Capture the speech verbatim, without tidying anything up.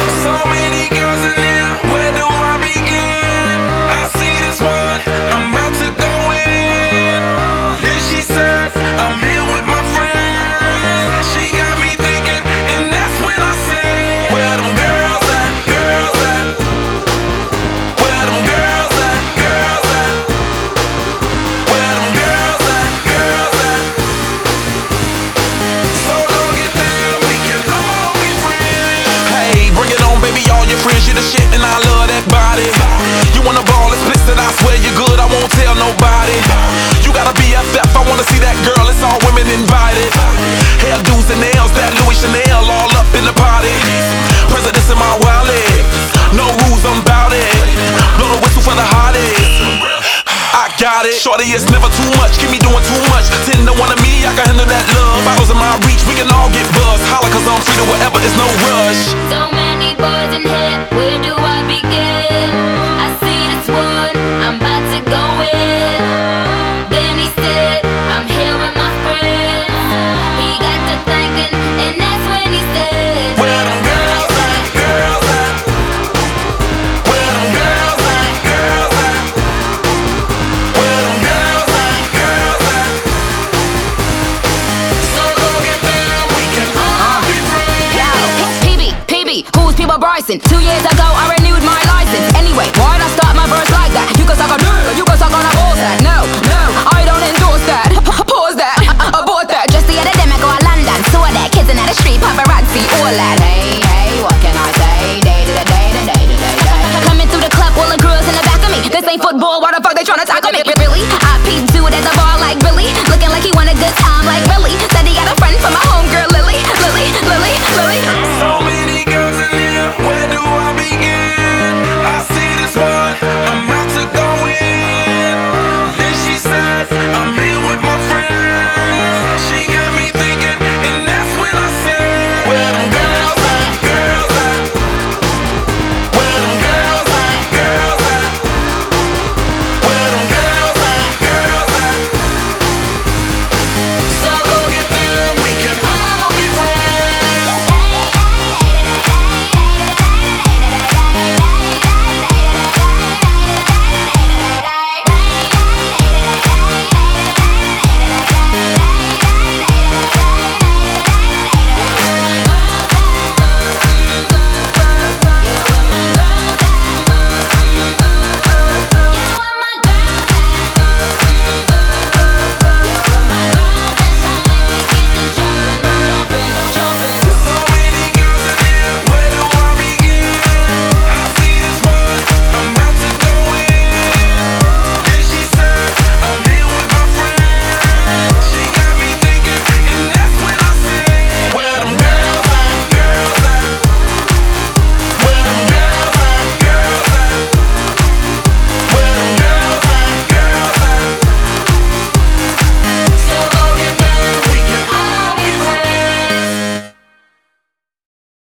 So many girls in here, where do I begin? I see this one, I'm about to go in. Then she says, I'm here with my friends. She got me thinking, and that's when I say, where them girls at, girls at? Where them girls at, girls at? Where them girls at, girls at? So don't get down, we can all be friends. Hey, bring it on, baby, all your friends, you the shit, and I love that body. You wanna ball explicit, I swear you're good, I won't tell nobody. You gotta be F F, I wanna see that girl, it's all women invited. Hairdos and nails, that Louis Chanel, all up in the party. Presidents in my wallet, no rules, I'm bout it. Blow the whistle for the hottest, I got it. Shorty, it's never too much, keep me doing too much. Ten to one of me, I can handle that love. Bottles in my reach, we can all get buzzed. Holla, cause I'm free to whatever, it's no rush. So many boys in here, where do I begin? I see this one, I'm about to go in. Then he said, I'm here with my friends. He got to thinking, and that's when he said, Where them girls at, girls at? Where them girls at, girls at? Where them girls at, girls at? So don't get down, we can all be friends. Yo, P B, P B, who's People Bryson? Two years ago, I